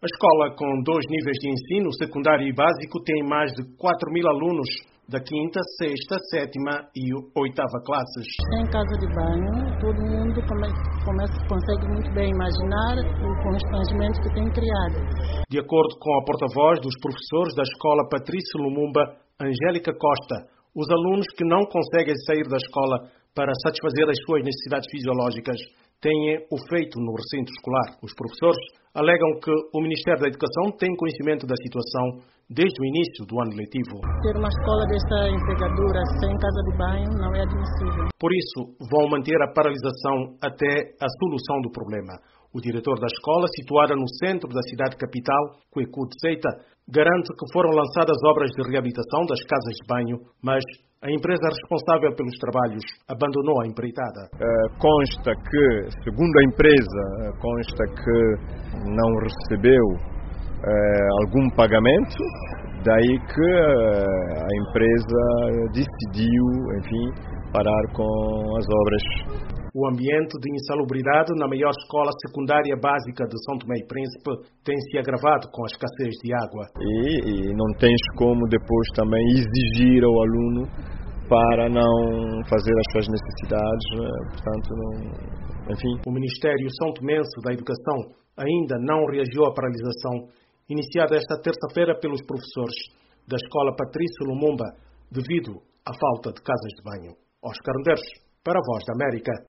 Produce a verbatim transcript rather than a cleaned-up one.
A escola, com dois níveis de ensino, secundário e básico, tem mais de quatro mil alunos da quinta, sexta, sétima e oitava classes. Em casa de banho, todo mundo come, come, consegue muito bem imaginar o constrangimento que tem criado. De acordo com a porta-voz dos professores da escola Patrício Lumumba, Angélica Costa, os alunos que não conseguem sair da escola para satisfazer as suas necessidades fisiológicas têm o feito no recinto escolar. Os professores alegam que o Ministério da Educação tem conhecimento da situação desde o início do ano letivo. Ter uma escola desta envergadura sem casa de banho não é admissível. Por isso, vão manter a paralisação até a solução do problema. O diretor da escola, situada no centro da cidade capital, Kweku Tseita, garante que foram lançadas obras de reabilitação das casas de banho, mas a empresa responsável pelos trabalhos abandonou a empreitada. Uh, consta que, segundo a empresa, consta que não recebeu uh, algum pagamento, daí que uh, a empresa decidiu, enfim, parar com as obras. O ambiente de insalubridade na maior escola secundária básica de São Tomé e Príncipe tem se agravado com a escassez de água. E, e não tens como depois também exigir ao aluno para não fazer as suas necessidades, portanto, não, enfim. O Ministério São Tomense da Educação ainda não reagiu à paralisação iniciada esta terça-feira pelos professores da escola Patrício Lumumba devido à falta de casas de banho. Oscar Medeiros, para a Voz da América.